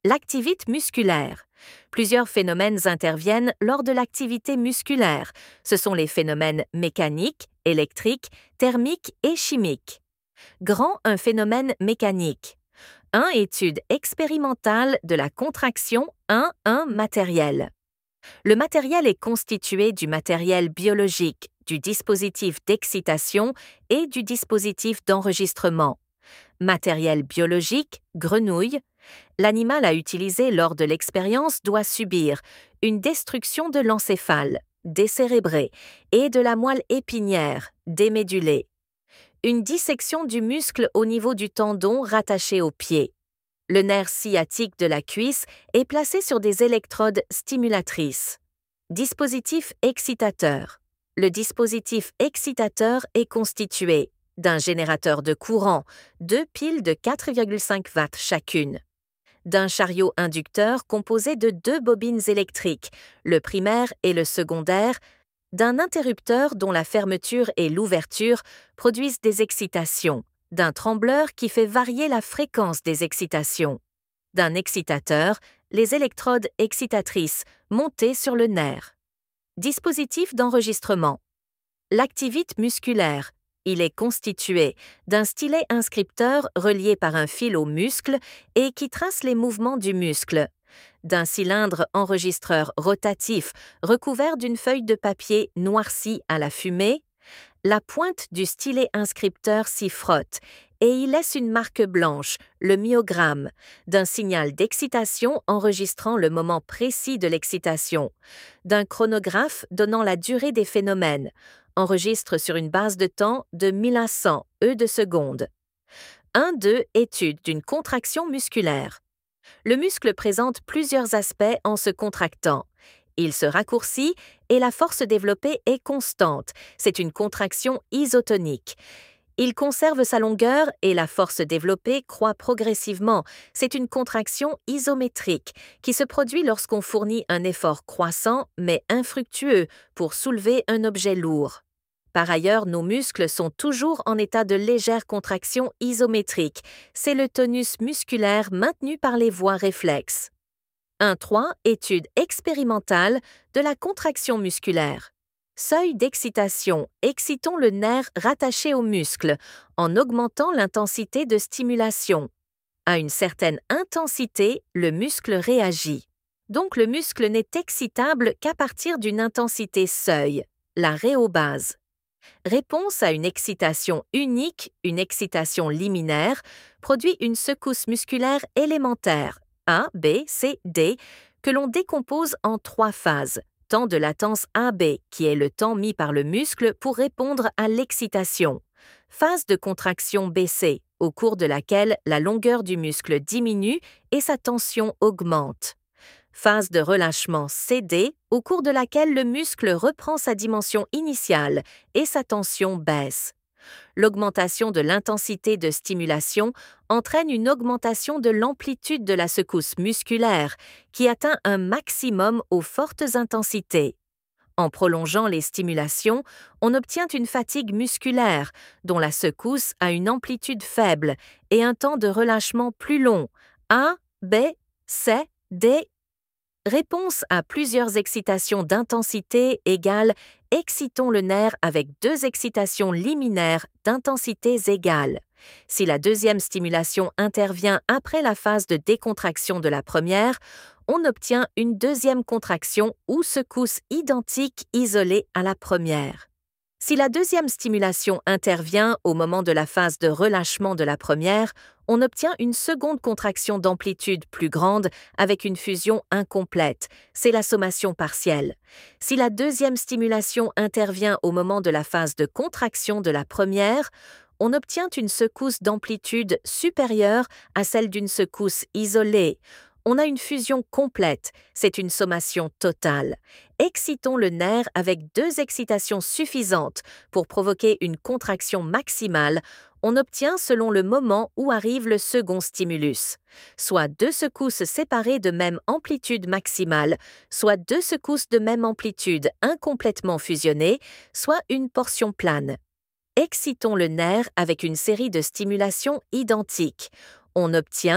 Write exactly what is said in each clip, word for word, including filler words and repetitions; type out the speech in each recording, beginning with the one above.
L'activite musculaire. Plusieurs phénomènes interviennent lors de l'activité musculaire. Ce sont les phénomènes mécaniques, électriques, thermiques et chimiques. Grand un phénomène mécanique. un Étude expérimentale de la contraction un un matériel. Le matériel est constitué du matériel biologique, du dispositif d'excitation et du dispositif d'enregistrement. Matériel biologique, grenouille. L'animal à utiliser lors de l'expérience doit subir une destruction de l'encéphale, décérébré, et de la moelle épinière, démédulée. Une dissection du muscle au niveau du tendon rattaché au pied. Le nerf sciatique de la cuisse est placé sur des électrodes stimulatrices. Dispositif excitateur. Le dispositif excitateur est constitué d'un générateur de courant, deux piles de quatre virgule cinq watts chacune, d'un chariot inducteur composé de deux bobines électriques, le primaire et le secondaire, d'un interrupteur dont la fermeture et l'ouverture produisent des excitations, d'un trembleur qui fait varier la fréquence des excitations, d'un excitateur, les électrodes excitatrices montées sur le nerf. Dispositif d'enregistrement. L'activite musculaire. Il est constitué d'un stylet inscripteur relié par un fil au muscle et qui trace les mouvements du muscle, d'un cylindre enregistreur rotatif recouvert d'une feuille de papier noircie à la fumée. La pointe du stylet inscripteur s'y frotte et y laisse une marque blanche, le myogramme, d'un signal d'excitation enregistrant le moment précis de l'excitation, d'un chronographe donnant la durée des phénomènes, enregistre sur une base de temps de mille à cent E de seconde. un deux Étude d'une contraction musculaire. Le muscle présente plusieurs aspects en se contractant. Il se raccourcit et la force développée est constante. C'est une contraction isotonique. Il conserve sa longueur et la force développée croît progressivement. C'est une contraction isométrique qui se produit lorsqu'on fournit un effort croissant mais infructueux pour soulever un objet lourd. Par ailleurs, nos muscles sont toujours en état de légère contraction isométrique. C'est le tonus musculaire maintenu par les voies réflexes. un trois Étude expérimentale de la contraction musculaire. Seuil d'excitation. Excitons le nerf rattaché au muscle en augmentant l'intensité de stimulation. À une certaine intensité, le muscle réagit. Donc le muscle n'est excitable qu'à partir d'une intensité seuil, la réobase. Réponse à une excitation unique, une excitation liminaire, produit une secousse musculaire élémentaire, A, B, C, D, que l'on décompose en trois phases. Temps de latence A B, qui est le temps mis par le muscle pour répondre à l'excitation. Phase de contraction B C, au cours de laquelle la longueur du muscle diminue et sa tension augmente. Phase de relâchement C D, au cours de laquelle le muscle reprend sa dimension initiale et sa tension baisse. L'augmentation de l'intensité de stimulation entraîne une augmentation de l'amplitude de la secousse musculaire qui atteint un maximum aux fortes intensités. En prolongeant les stimulations, on obtient une fatigue musculaire dont la secousse a une amplitude faible et un temps de relâchement plus long. A, B, C, D. Réponse à plusieurs excitations d'intensité égale excitons le nerf avec deux excitations liminaires d'intensités égales. Si la deuxième stimulation intervient après la phase de décontraction de la première, on obtient une deuxième contraction ou secousse identique isolée à la première. Si la deuxième stimulation intervient au moment de la phase de relâchement de la première, on obtient une seconde contraction d'amplitude plus grande avec une fusion incomplète. C'est la sommation partielle. Si la deuxième stimulation intervient au moment de la phase de contraction de la première, on obtient une secousse d'amplitude supérieure à celle d'une secousse isolée. On a une fusion complète, c'est une sommation totale. Excitons le nerf avec deux excitations suffisantes pour provoquer une contraction maximale. On obtient selon le moment où arrive le second stimulus, soit deux secousses séparées de même amplitude maximale, soit deux secousses de même amplitude incomplètement fusionnées, soit une portion plane. Excitons le nerf avec une série de stimulations identiques. On obtient,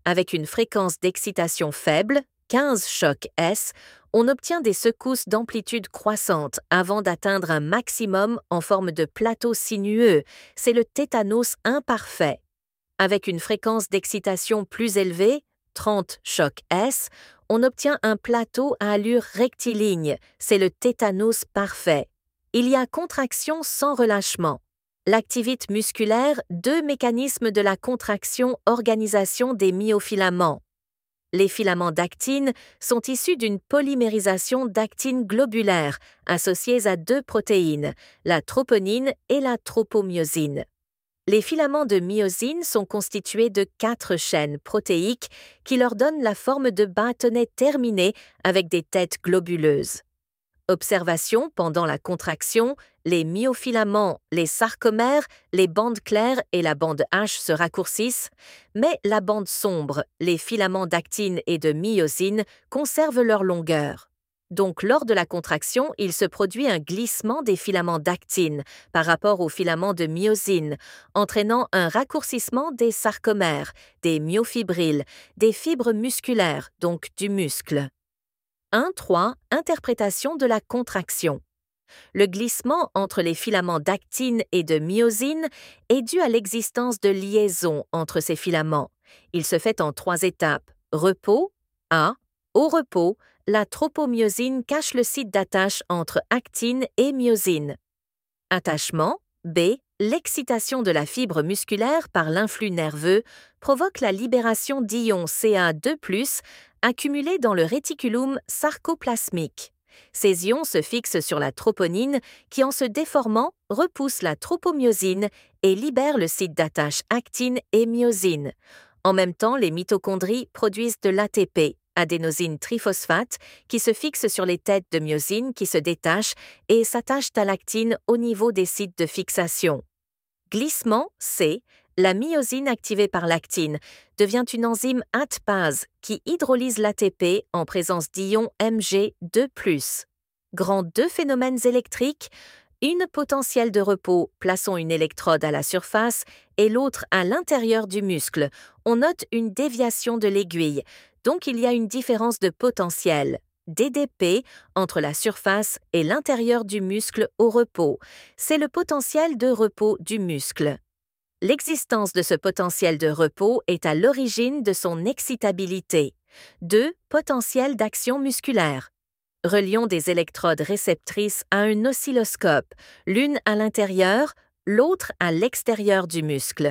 Avec une fréquence d'excitation faible, quinze chocs S, on obtient des secousses d'amplitude croissante avant d'atteindre un maximum en forme de plateau sinueux. C'est le tétanos imparfait. Avec une fréquence d'excitation plus élevée, trente chocs S, on obtient un plateau à allure rectiligne. C'est le tétanos parfait. Il y a contraction sans relâchement. L'activite musculaire, deux mécanismes de la contraction, organisation des myofilaments. Les filaments d'actine sont issus d'une polymérisation d'actine globulaire associés à deux protéines, la troponine et la tropomyosine. Les filaments de myosine sont constitués de quatre chaînes protéiques qui leur donnent la forme de bâtonnets terminés avec des têtes globuleuses. Observation pendant la contraction, les myofilaments, les sarcomères, les bandes claires et la bande H se raccourcissent, mais la bande sombre, les filaments d'actine et de myosine, conservent leur longueur. Donc, lors de la contraction, il se produit un glissement des filaments d'actine par rapport aux filaments de myosine, entraînant un raccourcissement des sarcomères, des myofibrilles, des fibres musculaires, donc du muscle. un point trois. Interprétation de la contraction. Le glissement entre les filaments d'actine et de myosine est dû à l'existence de liaisons entre ces filaments. Il se fait en trois étapes. Repos, A. Au repos, la tropomyosine cache le site d'attache entre actine et myosine. Attachement, B. L'excitation de la fibre musculaire par l'influx nerveux provoque la libération d'ions C A deux plus, accumulés dans le réticulum sarcoplasmique. Ces ions se fixent sur la troponine qui, en se déformant, repousse la tropomyosine et libère le site d'attache actine et myosine. En même temps, les mitochondries produisent de l'A T P, adénosine triphosphate, qui se fixe sur les têtes de myosine qui se détachent et s'attachent à l'actine au niveau des sites de fixation. Glissement, C. La myosine activée par l'actine devient une enzyme ATPase qui hydrolyse l'A T P en présence d'ions M G deux plus. Grand deux phénomènes électriques, une potentielle de repos, plaçons une électrode à la surface, et l'autre à l'intérieur du muscle. On note une déviation de l'aiguille, donc il y a une différence de potentiel, D D P, entre la surface et l'intérieur du muscle au repos. C'est le potentiel de repos du muscle. L'existence de ce potentiel de repos est à l'origine de son excitabilité. deux. Potentiel d'action musculaire. Relions des électrodes réceptrices à un oscilloscope, l'une à l'intérieur, l'autre à l'extérieur du muscle.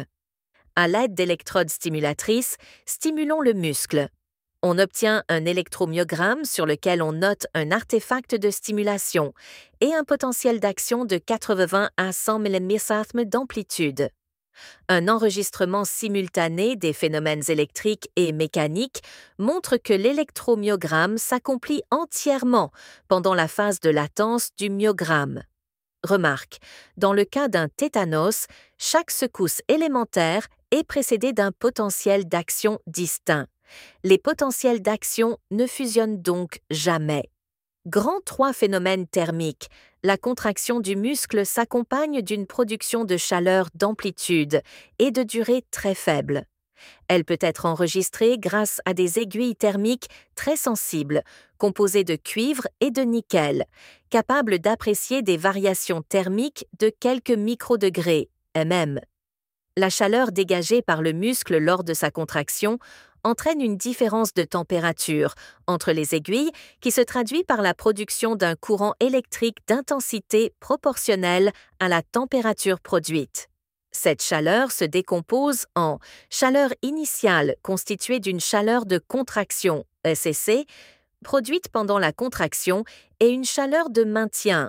À l'aide d'électrodes stimulatrices, stimulons le muscle. On obtient un électromyogramme sur lequel on note un artefact de stimulation et un potentiel d'action de quatre-vingts à cent millimètres d'amplitude. Un enregistrement simultané des phénomènes électriques et mécaniques montre que l'électromyogramme s'accomplit entièrement pendant la phase de latence du myogramme. Remarque, dans le cas d'un tétanos, chaque secousse élémentaire est précédée d'un potentiel d'action distinct. Les potentiels d'action ne fusionnent donc jamais. Grand trois phénomènes thermiques. La contraction du muscle s'accompagne d'une production de chaleur d'amplitude et de durée très faible. Elle peut être enregistrée grâce à des aiguilles thermiques très sensibles, composées de cuivre et de nickel, capables d'apprécier des variations thermiques de quelques microdegrés, mm. La chaleur dégagée par le muscle lors de sa contraction entraîne une différence de température entre les aiguilles qui se traduit par la production d'un courant électrique d'intensité proportionnelle à la température produite. Cette chaleur se décompose en chaleur initiale constituée d'une chaleur de contraction, S C, produite pendant la contraction et une chaleur de maintien,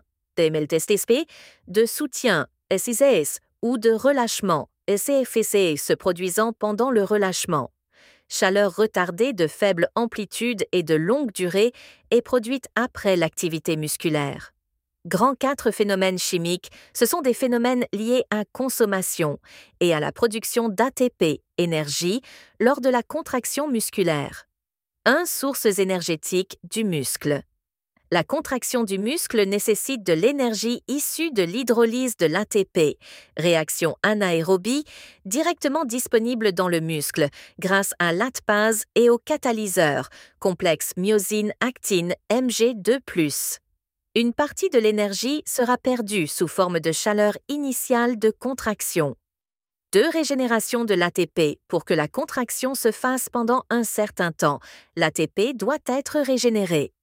de soutien, S I S, ou de relâchement, S F C, se produisant pendant le relâchement. Chaleur retardée de faible amplitude et de longue durée est produite après l'activité musculaire. Grand quatre phénomènes chimiques, ce sont des phénomènes liés à consommation et à la production d'A T P, énergie, lors de la contraction musculaire. un. Sources énergétiques du muscle. La contraction du muscle nécessite de l'énergie issue de l'hydrolyse de l'A T P, réaction anaérobie, directement disponible dans le muscle grâce à l'atpase et au catalyseur, complexe myosine-actine M G deux plus. Une partie de l'énergie sera perdue sous forme de chaleur initiale de contraction. De régénération de l'A T P. Pour que la contraction se fasse pendant un certain temps, l'A T P doit être régénéré.